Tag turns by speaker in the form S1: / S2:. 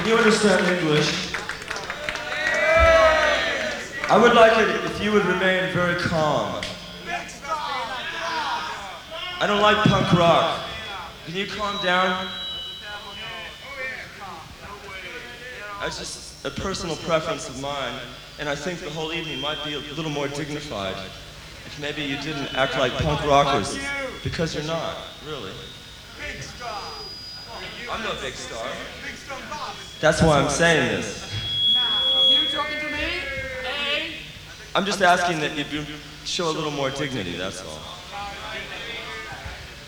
S1: Can you understand English? I would like it if you would remain very calm. I don't like punk rock. Can you calm down? That's just a personal preference of mine, and I think the whole evening might be a little more dignified if maybe you didn't act like punk rockers, because you're not, really. I'm no big star. That's why I'm saying this.
S2: You talking to me? Hey?
S1: I'm just asking that you show a little more dignity, that's all.